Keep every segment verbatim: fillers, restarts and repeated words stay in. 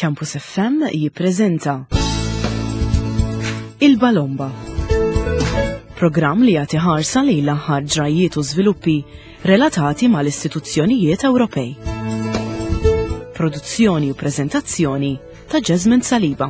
Campus F M jippreżenta Il-Balomba, programm li jagħti ħarsa lejn l-aħħar ġrajiet u żviluppi relatati mal-istituzzjonijiet Ewropej. Produzzjoni u preżentazzjoni ta' Jasmine Saliba.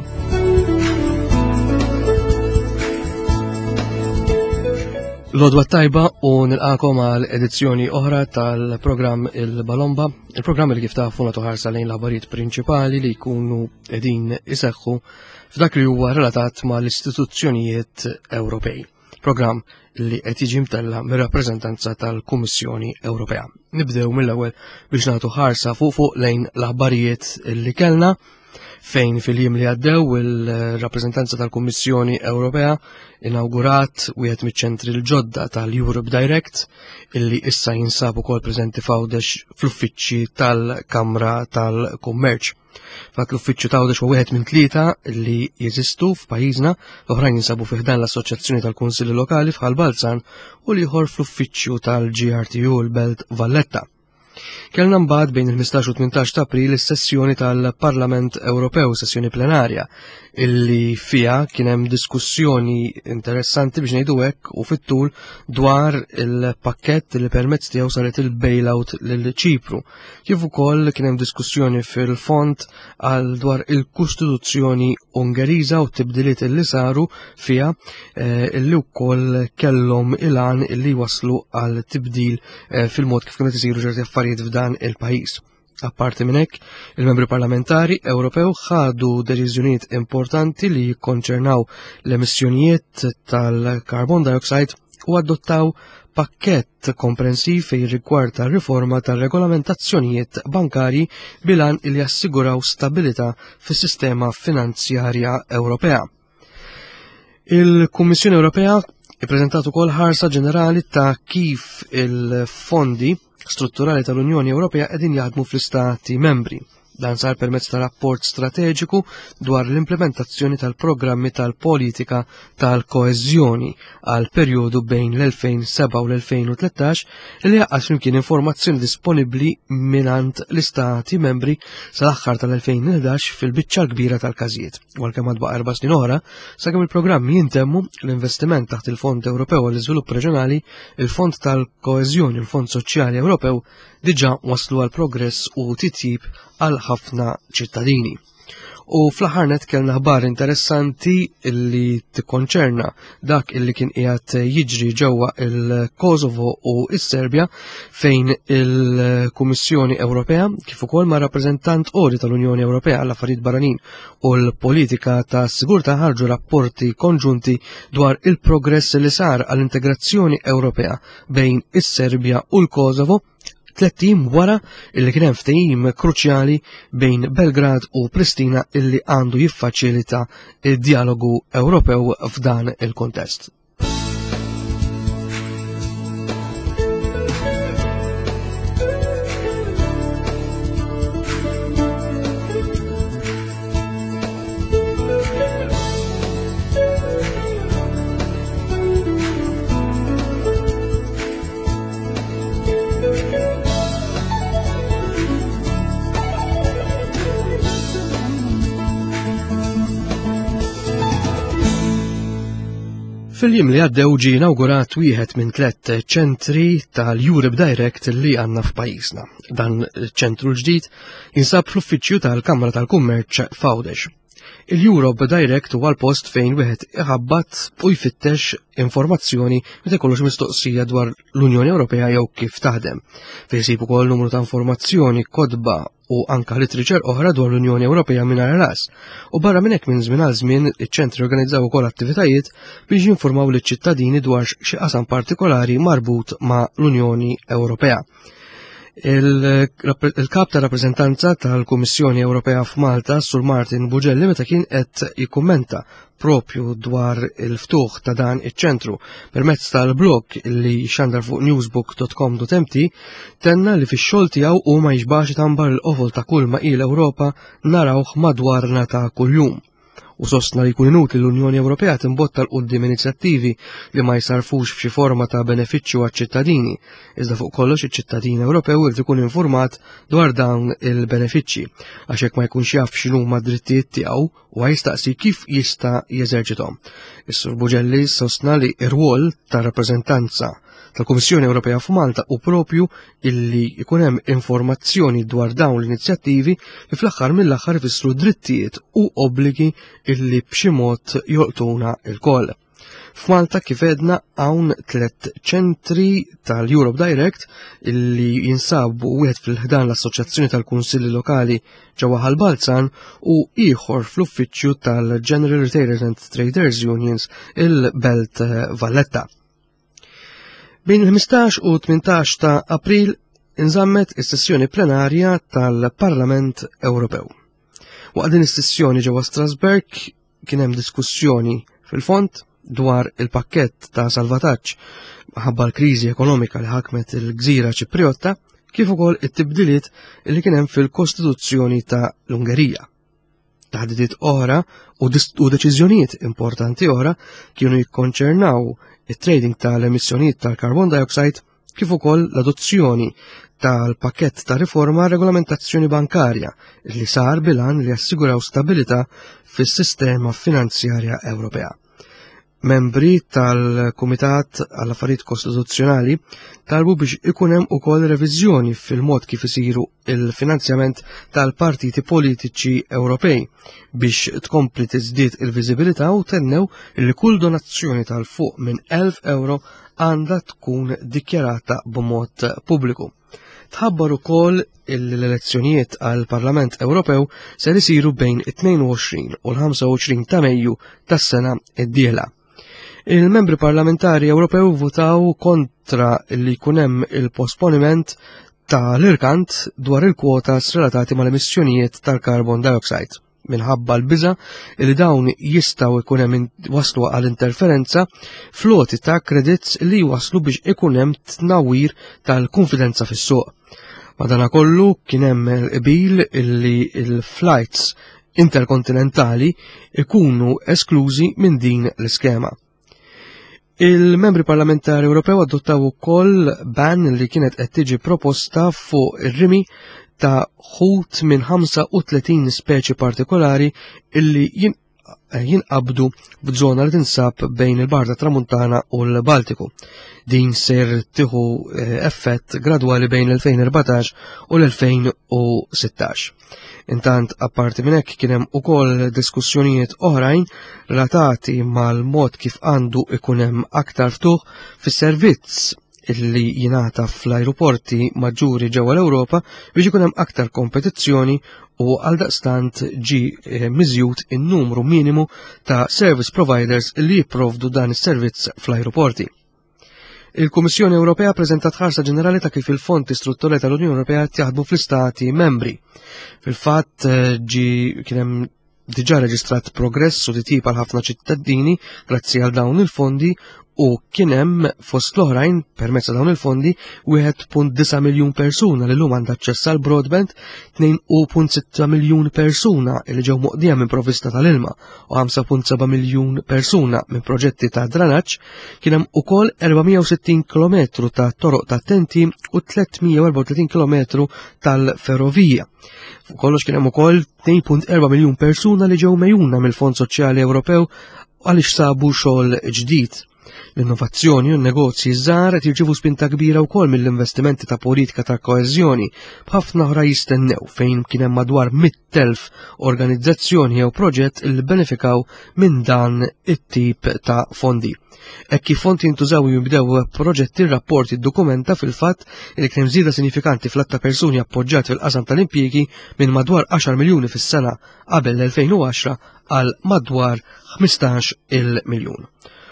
L-odwa tajba u nilqakom għal edizzjoni oħra tal-programm Il-Balomba, il-programm li kif tafu nagħtu ħarsa lejn l-aħbarijiet prinċipali li jkunu qegħdin iseħħu f'dak li huwa relatat mal-istituzzjonijiet Ewropej. Programm li qed jiġi mtella mir-rappreżentanza tal-Kummissjoni Ewropea. Nibdew mill-ewwel biex nagħtu ħarsa fuq fuq lejn l-aħbarijiet li kellna fejn fil-jiem li għaddew il-rappreżentanza tal-Kummissjoni Ewropea inaugurat wieħed miċ-ċentri l-ġodda tal-Europe Direct illi issa jinsabu kol preżenti f'Għawdex fl-uffiċċji tal-Kamra tal-Kummerċ. Fak l-uffiċċju ta' Għawdex huwa wieħed minn tlieta li jeżistu f'pajjiżna, l-oħrajn jinsabu fih dan l-Assoċjazzjoni tal-Kunsilli Lokali f'Ħalbalzan u liħor fl-uffiċċju tal-G R T U l-Belt Valletta. Kellna mbagħad bejn il-ħmistax u tmintax ta' April is-sessjoni tal-Parlament Ewropew, sessjoni plenarja, illi fija kien hemm diskussjoni interessanti biex ngħidu hekk u fit-tul dwar il-pakkett li permezz tiegħu saret il-bailout lil Ċipru. Kif ukoll kien hemm diskussjoni fil-fond għal dwar il-Kostituzzjoni Ungeriża u t-tibdiliet illi saru fija eh, illi wkoll kellhom il-għan illi waslu għal tibdil eh, fil-mod kif kienu isiru ċerti affarijiet f'dan il-pajjiż. Apparti minn hekk, il-membri parlamentari Ewropew ħadu deċiżjonijiet importanti li jikkonċernaw l-emissjonijiet tal-carbon dioxide u adottaw pakkett komprensiv fi rigward riforma tal-regolamentazzjonijiet bankari bilan li jassiguraw stabilità fis-sistema finanzjarja Ewropea. Il-Kummissjoni Ewropea ippreżentat ukoll ħarsa ġenerali ta' kif il-fondi strutturali tal-Unjoni Ewropea qegħdin jaħdmu fl-istati membri. Dan sar permezz ta' rapport strateġiku dwar l-implementazzjoni tal-programmi tal-politika tal-koeżjoni għal perjodu bejn l-elfejn u seba' u l-elfejn u tlettax li jaqqas flimkien informazzjoni disponibbli minant l-istati membri sal-aħħar tal-elfejn u ħdax fil-biċċa l-kbira tal-każijiet. Walkemm għadba erba' snin oħra, sakemm il-programmi jintemmu l-investiment taħt il-Fond Ewropew għall-Iżvilupp Reġjonali, il-Fond tal-Koeżjoni u l-Fond Soċjali Ewropew diġà waslu għal progress u titjib għal ħafna ċittadini. U fl-aħħar net kellna ħbar interessanti illi tikkonċerna dak illi kien qiegħed jiġri ġewwa il-Kosovo u s-Serbja fejn il-Kummissjoni Ewropea kif ukoll ma' rappreżentant qoli tal-Unjoni Ewropea għall affarijiet barranin u l-politika ta' sigurtà ħarġu rapporti konġunti dwar il-progress li sar għall-integrazzjoni Ewropea bejn is-Serbja u l-Kosovo tliet tim wara illi kien hemm ftehim kruċjali bejn Belgrad u Pristina illi għandu jiffaċilita id-dialogu Ewropew f'dan il-kontest. Fil-jiem li għaddew ġie inawgurat wieħed minn tliet ċentri tal-Europe Direct li għandna f'pajjiżna. Dan ċentru l-ġdid jinsab fl-uffiċċju tal-Kamra tal-Kummerċ f'Għawdex. Il-Europe Direct huwa l-post fejn wieħed iħabbat u jfittex informazzjoni meta jkollux mistoqsija dwar l-Unjoni Ewropea jew kif taħdem. Fejn jsib ukoll numru ta' informazzjoni kodba u anka literature oħra dwar l-Unjoni Ewropea mingħajr ras. U barra minn hekk minn żmien għal żmien iċ-ċentri organizzaw ukoll attivitajiet biex jinformaw liċ-ċittadini dwar xi qasam partikolari marbut ma' l-Unjoni Ewropea. Il-kap ta' rappreżentanza tal-Kummissjoni Ewropea f'Malta, Sur Martin Bugelli, meta kien qed jikkummenta propju dwar il-ftuħ ta' dan iċ-ċentru permezz tal-blog li xandar fuq newsbook dot com dot m t tenna li fix-xogħol tiegħu hu ma jiġbax tambar l-qofol ta' kull ma il Ewropa narawh madwarna ta' kuljum. u sostna li jkun inutli l-Unjoni Ewropea timbotta l-qudiem inizjattivi li ma jsarfux f'xi forma ta' benefiċċju għaċ-ċittadini, iżda fuq kollox iċ-ċittadin Ewropew irid ikun informat dwar dawn il-benefiċċji għax hekk ma jkunx jaf x'inhuma d-drittijiet tiegħu u jistaqsi kif jista' jeżerċithom. Is-Sur Buġelli sostna li r-rwol ta' rappreżentanza tal-Kummissjoni Ewropea f'Malta u propju illi jkun hemm informazzjoni dwar dawn l-inizjattivi li fl-aħħar mill-aħħar ifissru drittijiet u obbligi illi b'xi mod jolqtuna l-koll. F'Malta kif edna hawn tliet ċentri tal-Europe Direct illi jinsabu wieħed fil-ħdan l-Assoċjazzjoni tal-Kunsilli Lokali ġewwa Ħalbalzan u ieħor fl-uffiċċju tal-General Retailers and Traders Unions il-Belt Valletta. Bejn il-ħmistax u tmintax ta' April inżammet is-sessjoni plenarja tal-Parlament Ewropew. Waqt din is-sessjoni ġewwa Strasberg kien hemm diskussjoni fil-fond dwar il-pakkett ta' salvataġġ ħabba l-kriżi ekonomika li ħakmet il-Gżira Ċipriotta kif ukoll it-tibdiliet li kien hemm fil-Kostituzzjoni ta' l-Ungerija. Taħdidiet oħra u deċiżjonijiet importanti oħra kienu jikkonċernaw it-trading tal-emissjonijiet tal-carbon dioxide kif ukoll l-adozzjoni tal-pakkett ta' riforma regolamentazzjoni bankarja li sar bilan li assiguraw stabilità fis-sistema finanzjarja Ewropea. Membri tal-Kumitat għall-Affarijiet Kostituzzjonali talbu biex ikun hemm ukoll reviżjoni fil-mod kif isiru il-finanzjament tal-partiti politiċi Ewropej biex tkompli tiżdied il-viżibilità u tennew li kull donazzjoni tal-fuq minn elf euro għandha tkun dikjarata b'mod pubbliku. Tħabbar ukoll l-elezzjonijiet għal Parlament Ewropew se isiru bejn it-tnejn u għoxrin u l-ħamsa u għoxrin ta' Mejju tas-sena d-dieħla. Il-membri parlamentari Ewropew votaw kontra li jkun hemm il-posponiment tal-irkant dwar il-kwotas relatati mal-emissjonijiet tal-carbon dioxide. Minħabba l-biża li dawn jistgħu jkun hemm waslu għal interferenza floti ta' credits li waslu biex ikun hemm tnawwir tal-konfidenza fis-suq. Madankollu kien hemm qbil illi il-flights interkontinentali ikunu esklużi minn din l-iskema. Il-membri parlamentari Ewropew adottaw ukoll ban li kienet qed tiġi proposta fuq ir-rimi ta' ħut minn ħamsa u tletin speċi partikolari illi jinqabdu f'żona li tinsab bejn il-Baħar Tramuntana u l-Baltiku. Din ser tieħu effett gradwali bejn l-elfejn u erbatax u l-elfejn u sittax. Intant apparti minn hekk kien hemm ukoll diskussjonijiet oħrajn relatati mal-mod kif għandu ikun hemm aktar ftuħ fis-servizz illi jingħata fl-ajruporti maġġuri ġewwa l-Ewropa biex ikun hemm aktar kompetizzjoni u għaldaqstant ġi miżjud in-numru minimu ta' service providers li jipprovdu dan is-servizz fl-ajruporti. Il-Kummissjoni Ewropea preżentat ħarsa ġenerali ta' kif il-fondi strutturali tal-Unjoni Ewropea jaħdmu fl-istati membri. Fil-fatt ġi kien hemm diġà reġistrat progress u titjib għal ħafna ċittadini grazzi għal dawn il-fondi u kien hemm fost l-oħrajn permezz dawn il-fondi wieħed punt disa' miljun persuna li llum għandha aċċess għal broadband, tnejn punt sitta miljun persuna li ġew moqdija minn provvista tal-ilma u ħamsa punt seba' miljun persuna minn proġetti ta' dranaġġ, kien hemm ukoll erba'mija u sittin kilometru ta' toroq ta' tenti u tlietmija u erba' u tletin kilometru tal-ferrovija. Kollox kien hemm ukoll tnejn punt erba' miljun persuna li ġew mejjuna mill-Fond Soċjali Ewropew għaliex sabu xogħol ġdid. L-innovazzjoni u n-negozji żgħar qed jirċievu spinta kbira wkoll mill-investimenti ta' politika ta' koeżjoni b'ħafna oħra jistennew fejn kien hemm madwar mitt elf organizzazzjoni jew proġett li benefikaw minn dan it-tip ta' fondi. Hekk kif fondi jintużaw jibdew proġetti r-rapport iddokumenta fil-fatt li kien hemm żieda sinifikanti fl-att ta' persuni appoġġjat fil-qasam tal-impjiegi minn madwar għaxar miljuni fis-sena qabel l-elfejn u għaxra għal madwar ħmistax il-miljun.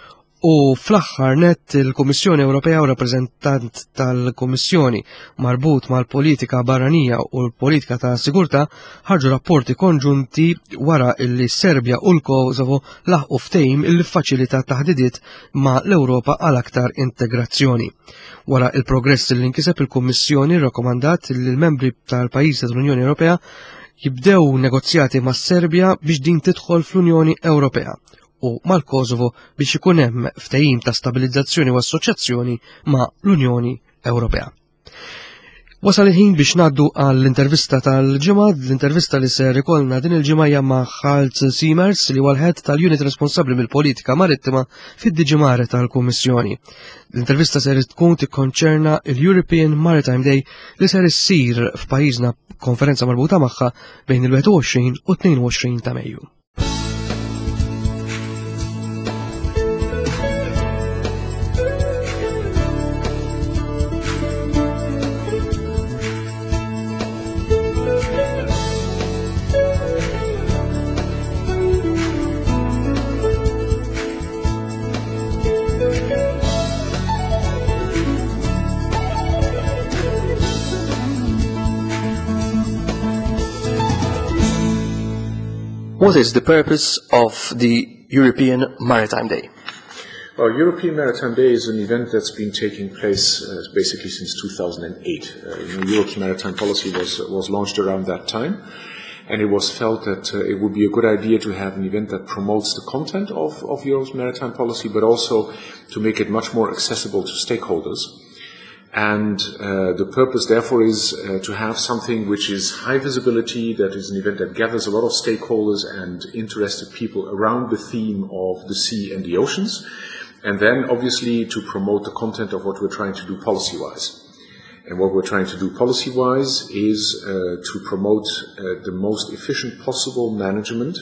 U fl-aħħar net il-Kummissjoni Ewropea u rappreżentant tal-Kummissjoni marbut mal-politika barranija u l-politika ta' sigurtà ħarġu rapporti konġunti wara illi Serbja u l-Kosovo laħqu ftehim illi ffaċilita taħdidiet ma' l-Ewropa għal aktar integrazzjoni. Wara il-progress li nkiseb il-Kummissjoni rrakkomandat li l-membri tal-pajjiżi tal-Unjoni Ewropea jibdew negozjati mas-Serbja biex din tidħol fl-Unjoni Ewropea u mal-Kosovo biex ikun hemm ftehim ta' stabilizzazzjoni u assoċjazzjoni ma' l-Unjoni Ewropea. Wasal il-ħin biex ngħaddu għall-intervista tal-ġimgħa, l-intervista li ser ikollna din il-ġimgħa hija ma' Hans Siemers li huwa l-head tal-unit responsabbli mill-politika marittima fid-D G Mare tal-Kummissjoni. L-intervista ser tkun tikkonċerna l-European Maritime Day li ser issir f'pajjiżna konferenza marbuta magħha bejn il-wieħed u għoxrin u tnejn u għoxrin ta' Mejju. What is the purpose of the European Maritime Day? Well, European Maritime Day is an event that's been taking place uh, basically since two thousand eight. Uh, you know, Europe's maritime policy was was launched around that time, and it was felt that uh, it would be a good idea to have an event that promotes the content of, of Europe's maritime policy, but also to make it much more accessible to stakeholders. And uh, the purpose, therefore, is uh, to have something which is high visibility, that is an event that gathers a lot of stakeholders and interested people around the theme of the sea and the oceans, and then, obviously, to promote the content of what we're trying to do policy-wise. And what we're trying to do policy-wise is uh, to promote uh, the most efficient possible management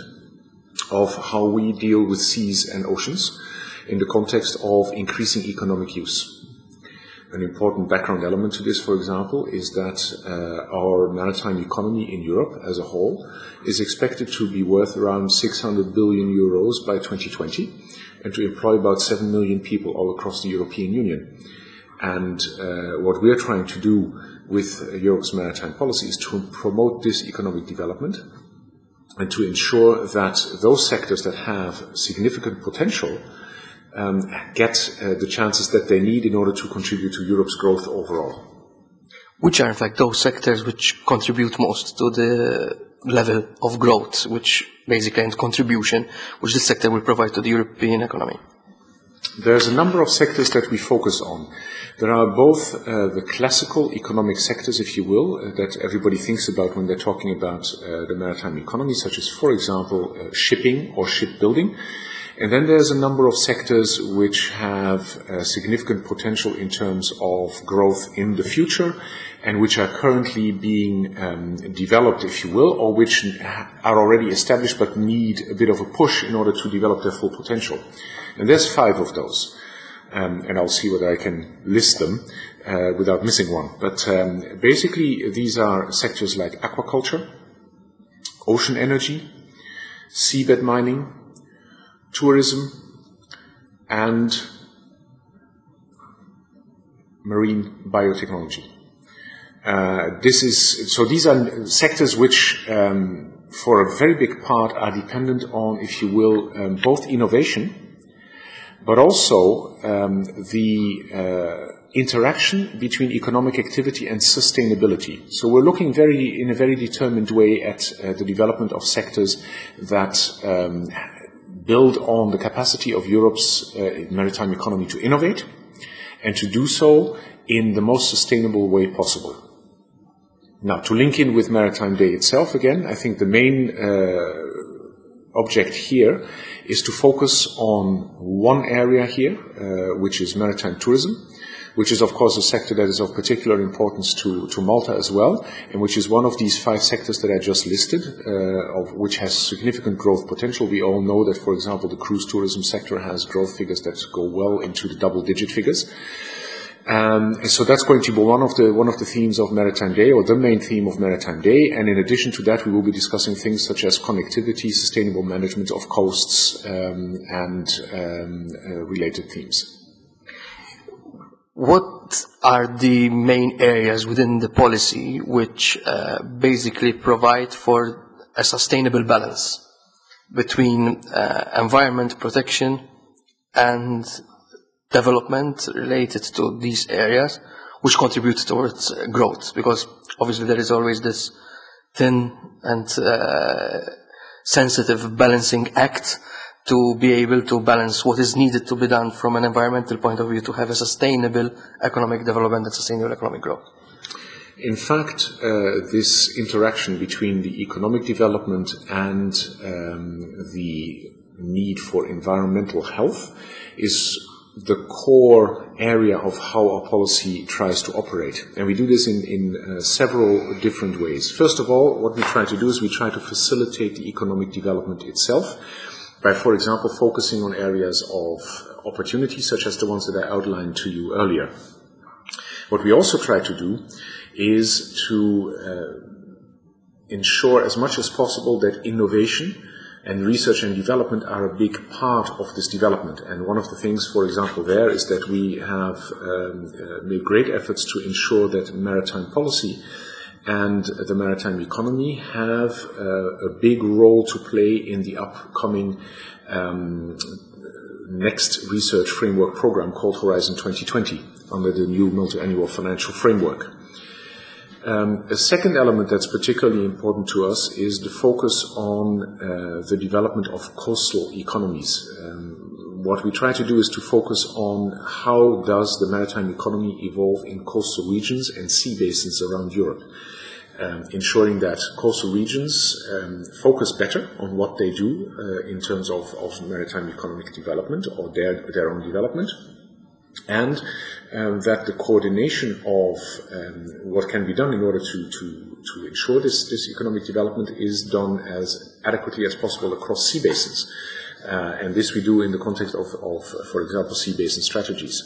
of how we deal with seas and oceans in the context of increasing economic use. An important background element to this, for example, is that uh, our maritime economy in Europe as a whole is expected to be worth around six hundred billion euros by twenty twenty and to employ about seven million people all across the European Union. And uh, what we are trying to do with uh, Europe's maritime policy is to promote this economic development and to ensure that those sectors that have significant potential Um, get uh, the chances that they need in order to contribute to Europe's growth overall. Which are, in fact, those sectors which contribute most to the level of growth, which basically and contribution, which this sector will provide to the European economy? There's a number of sectors that we focus on. There are both uh, the classical economic sectors, if you will, uh, that everybody thinks about when they're talking about uh, the maritime economy, such as, for example, uh, shipping or shipbuilding. And then there's a number of sectors which have uh, significant potential in terms of growth in the future and which are currently being um, developed, if you will, or which are already established but need a bit of a push in order to develop their full potential. And there's five of those. Um, and I'll see whether I can list them uh, without missing one. But um, basically, these are sectors like aquaculture, ocean energy, seabed mining, tourism, and marine biotechnology. Uh, this is so. These are sectors which, um, for a very big part, are dependent on, if you will, um, both innovation, but also um, the uh, interaction between economic activity and sustainability. So we're looking very, in a very determined way, at uh, the development of sectors that Um, build on the capacity of Europe's uh, maritime economy to innovate and to do so in the most sustainable way possible. Now, to link in with Maritime Day itself again, I think the main uh, object here is to focus on one area here, uh, which is maritime tourism, which is, of course, a sector that is of particular importance to, to Malta as well, and which is one of these five sectors that I just listed, uh, of which has significant growth potential. We all know that, for example, the cruise tourism sector has growth figures that go well into the double-digit figures. Um, and so that's going to be one of the one of the themes of Maritime Day, or the main theme of Maritime Day. And in addition to that, we will be discussing things such as connectivity, sustainable management of coasts, um, and um, uh, related themes. What are the main areas within the policy which uh, basically provide for a sustainable balance between uh, environment protection and development related to these areas which contribute towards uh, growth? Because obviously there is always this thin and uh, sensitive balancing act to be able to balance what is needed to be done from an environmental point of view to have a sustainable economic development and sustainable economic growth. In fact, uh, this interaction between the economic development and um, the need for environmental health is the core area of how our policy tries to operate. And we do this in, in uh, several different ways. First of all, what we try to do is we try to facilitate the economic development itself by, for example, focusing on areas of opportunity, such as the ones that I outlined to you earlier. What we also try to do is to uh, ensure as much as possible that innovation and research and development are a big part of this development. And one of the things, for example, there is that we have um, uh, made great efforts to ensure that maritime policy and the maritime economy have uh, a big role to play in the upcoming um, next research framework program called Horizon twenty twenty under the new multi-annual financial framework. Um, a second element that's particularly important to us is the focus on uh, the development of coastal economies. Um, what we try to do is to focus on how does the maritime economy evolve in coastal regions and sea basins around Europe, um, ensuring that coastal regions um, focus better on what they do uh, in terms of, of maritime economic development or their, their own development, and um, that the coordination of um, what can be done in order to, to, to ensure this, this economic development is done as adequately as possible across sea basins. Uh, and this we do in the context of, of for example, sea basin strategies.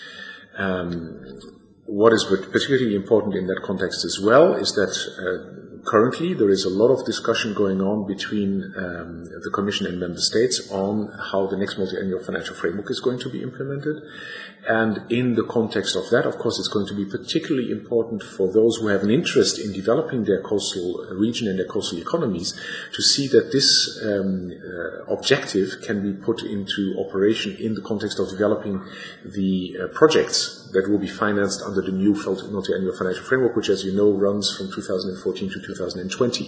Um, what is particularly important in that context as well is that uh, currently there is a lot of discussion going on between um, the Commission and Member States on how the next multi-annual financial framework is going to be implemented. And in the context of that, of course, it's going to be particularly important for those who have an interest in developing their coastal region and their coastal economies to see that this um, uh, objective can be put into operation in the context of developing the uh, projects that will be financed under the new multi-annual financial framework, which, as you know, runs from two thousand fourteen to two thousand twenty.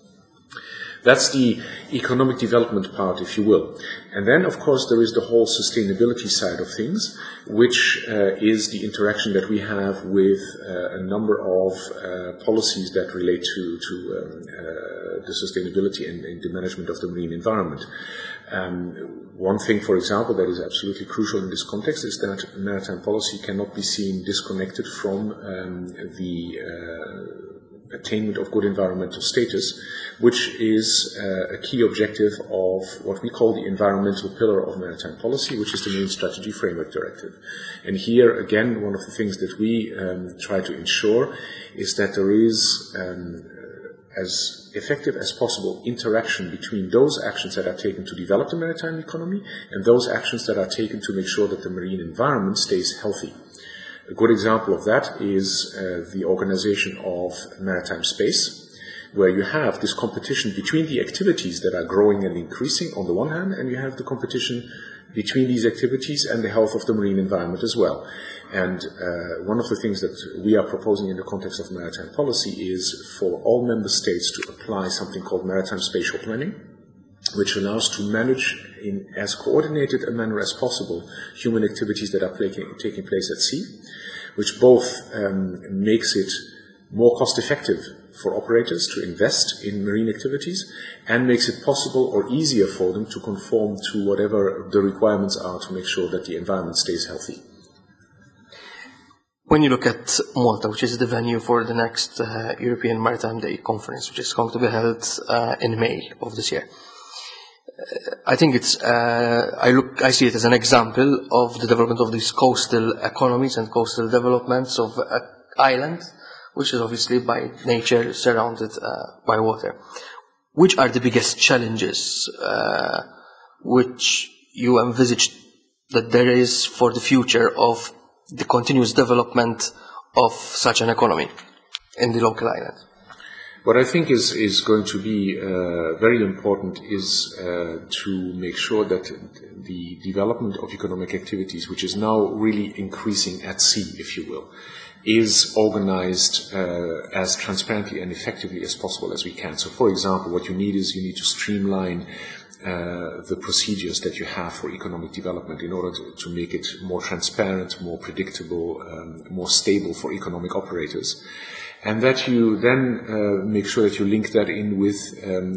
That's the economic development part, if you will. And then, of course, there is the whole sustainability side of things, which uh, is the interaction that we have with uh, a number of uh, policies that relate to, to um, uh, the sustainability and, and the management of the marine environment. Um, one thing, for example, that is absolutely crucial in this context is that maritime policy cannot be seen disconnected from um, the uh, attainment of good environmental status, which is uh, a key objective of what we call the environmental pillar of maritime policy, which is the Marine Strategy Framework Directive. And here, again, one of the things that we um, try to ensure is that there is um, as effective as possible interaction between those actions that are taken to develop the maritime economy and those actions that are taken to make sure that the marine environment stays healthy. A good example of that is uh, the organization of maritime space, where you have this competition between the activities that are growing and increasing on the one hand, and you have the competition between these activities and the health of the marine environment as well. And uh, one of the things that we are proposing in the context of maritime policy is for all member states to apply something called maritime spatial planning, which allows to manage in as coordinated a manner as possible human activities that are taking, taking place at sea, which both um, makes it more cost effective for operators to invest in marine activities and makes it possible or easier for them to conform to whatever the requirements are to make sure that the environment stays healthy. When you look at Malta, which is the venue for the next uh, European Maritime Day conference, which is going to be held uh, in May of this year, uh, I think it's, uh, I look, I see it as an example of the development of these coastal economies and coastal developments of an island, which is obviously by nature surrounded uh, by water. Which are the biggest challenges uh, which you envisage that there is for the future of the continuous development of such an economy in the local island? What I think is, is going to be uh, very important is uh, to make sure that the development of economic activities, which is now really increasing at sea, if you will, is organized uh, as transparently and effectively as possible as we can. So, for example, what you need is you need to streamline uh, the procedures that you have for economic development in order to, to make it more transparent, more predictable, um, more stable for economic operators. And that you then uh, make sure that you link that in with um,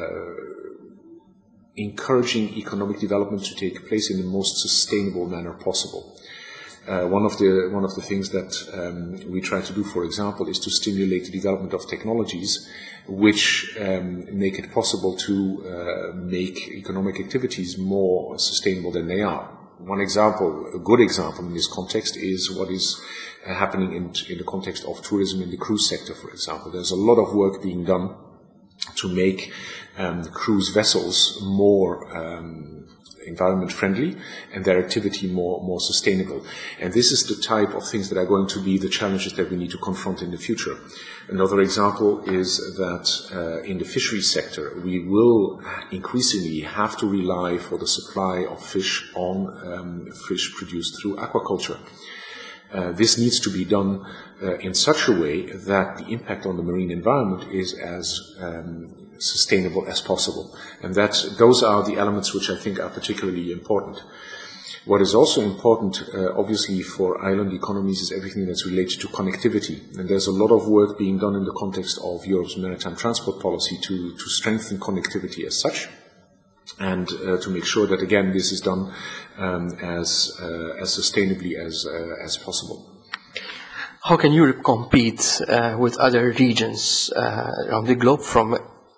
uh, encouraging economic development to take place in the most sustainable manner possible. Uh, one of the one of the things that um, we try to do, for example, is to stimulate the development of technologies which um, make it possible to uh, make economic activities more sustainable than they are. One example, a good example in this context, is what is uh, happening in, in the context of tourism in the cruise sector, for example. There's a lot of work being done to make um, cruise vessels more um, environment friendly and their activity more, more sustainable. And this is the type of things that are going to be the challenges that we need to confront in the future. Another example is that uh, in the fisheries sector, we will increasingly have to rely for the supply of fish on um, fish produced through aquaculture. Uh, this needs to be done uh, in such a way that the impact on the marine environment is as um, sustainable as possible. And that those are the elements which I think are particularly important. What is also important, uh, obviously, for island economies is everything that's related to connectivity. And there's a lot of work being done in the context of Europe's maritime transport policy to, to strengthen connectivity as such, and uh, to make sure that, again, this is done um, as, uh, as sustainably as, uh, as possible. How can Europe compete uh, with other regions uh, around the globe from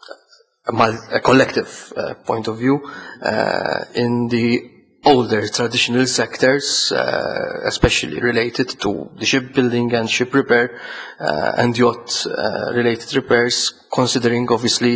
a, a collective uh, point of view uh, in the older traditional sectors, uh, especially related to the shipbuilding and ship repair uh, and yacht uh, related repairs, considering obviously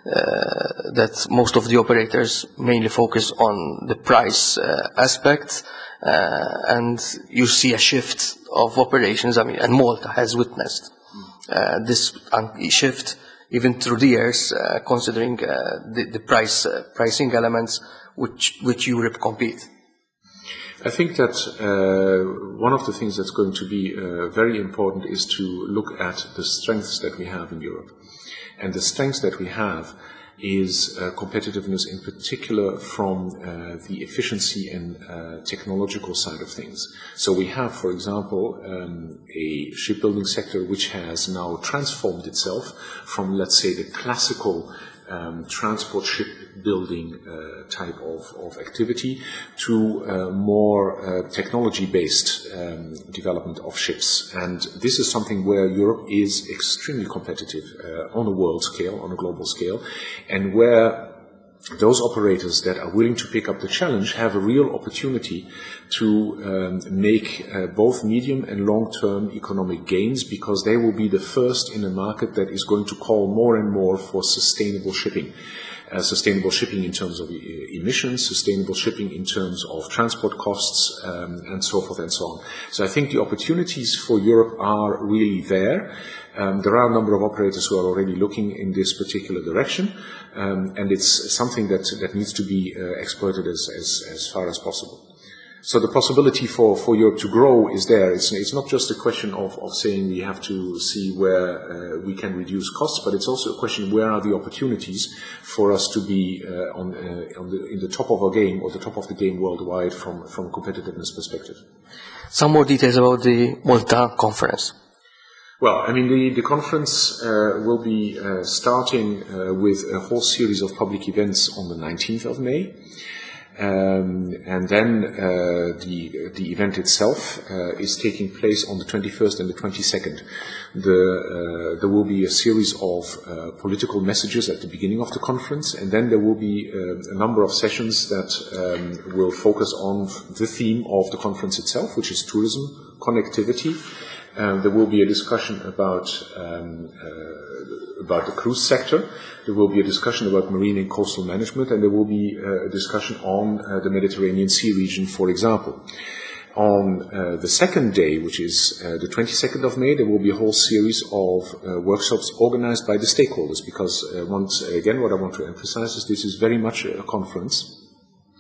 uh, that most of the operators mainly focus on the price uh, aspect, uh, and you see a shift of operations. I mean, and Malta has witnessed uh, this shift even through the years, uh, considering uh, the, the price uh, pricing elements which which Europe compete. I think that uh, one of the things that's going to be uh, very important is to look at the strengths that we have in Europe. And the strengths that we have is uh, competitiveness in particular from uh, the efficiency and uh, technological side of things. So we have, for example, um, a shipbuilding sector which has now transformed itself from, let's say, the classical Um, transport shipbuilding uh, type of, of activity to uh, more uh, technology-based um, development of ships. And this is something where Europe is extremely competitive uh, on a world scale, on a global scale, and where those operators that are willing to pick up the challenge have a real opportunity to um, make uh, both medium and long-term economic gains, because they will be the first in a market that is going to call more and more for sustainable shipping. Uh, sustainable shipping in terms of e- emissions, sustainable shipping in terms of transport costs, um, and so forth and so on. So I think the opportunities for Europe are really there. Um, there are a number of operators who are already looking in this particular direction, um, and it's something that, that needs to be uh, exploited as, as, as far as possible. So the possibility for, for Europe to grow is there. It's, it's not just a question of, of saying we have to see where uh, we can reduce costs, but it's also a question where are the opportunities for us to be uh, on, uh, on the, in the top of our game, or the top of the game worldwide from, from a competitiveness perspective. Some more details about the Malta conference. Well, I mean, the, the conference uh, will be uh, starting uh, with a whole series of public events on the nineteenth of May. Um, and then uh, the the event itself uh, is taking place on the twenty-first and the twenty-second. The, uh, there will be a series of uh, political messages at the beginning of the conference, and then there will be uh, a number of sessions that um, will focus on the theme of the conference itself, which is tourism, connectivity. Uh, there will be a discussion about um, uh, about the cruise sector. There will be a discussion about marine and coastal management, and there will be uh, a discussion on uh, the Mediterranean Sea region, for example. On uh, the second day, which is uh, the twenty-second of May, there will be a whole series of uh, workshops organized by the stakeholders, because uh, once again, what I want to emphasize is this is very much a conference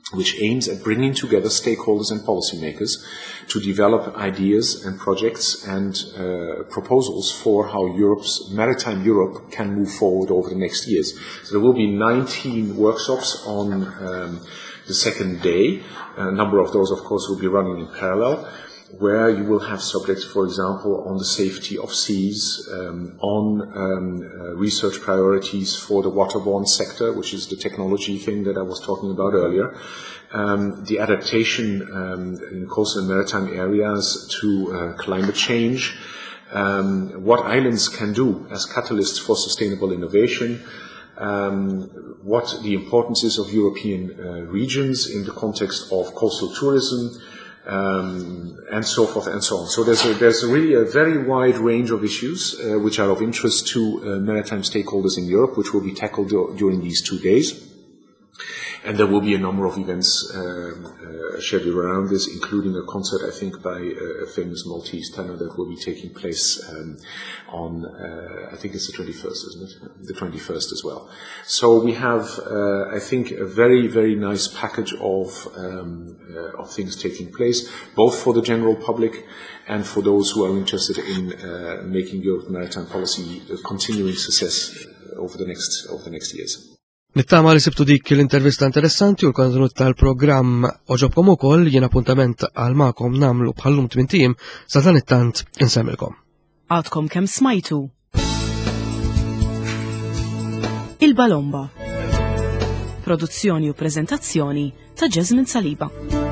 which aims at bringing together stakeholders and policymakers to develop ideas and projects and uh, proposals for how Europe's maritime Europe can move forward over the next years. So there will be nineteen workshops on um, the second day. A number of those, of course, will be running in parallel, where you will have subjects, for example, on the safety of seas, um, on um, uh, research priorities for the waterborne sector, which is the technology thing that I was talking about earlier, um, the adaptation um, in coastal and maritime areas to uh, climate change, um, what islands can do as catalysts for sustainable innovation, um, what the importance is of European uh, regions in the context of coastal tourism, Um, and so forth and so on. So there's, a, there's a really a very wide range of issues uh, which are of interest to uh, maritime stakeholders in Europe, which will be tackled do- during these two days. And there will be a number of events um, uh, scheduled around this, including a concert, I think, by uh, a famous Maltese tenor that will be taking place um, on, uh, I think it's the twenty-first, isn't it? The twenty-first as well. So we have, uh, I think, a very, very nice package of, um, uh, of things taking place, both for the general public and for those who are interested in uh, making Europe's maritime policy a continuing success over the next, over the next years. Nittama li sibtu dik l-intervista interessanti u l-kontenut tal-programm oġobkom ukoll jien appuntament għal magħkom nagħmlu bħallum tmien sa dan it-tant insemmilkom. Għadkom kemm smajtu. Il-Balomba. Produzzjoni u preżentazzjoni ta' Jasmine Saliba.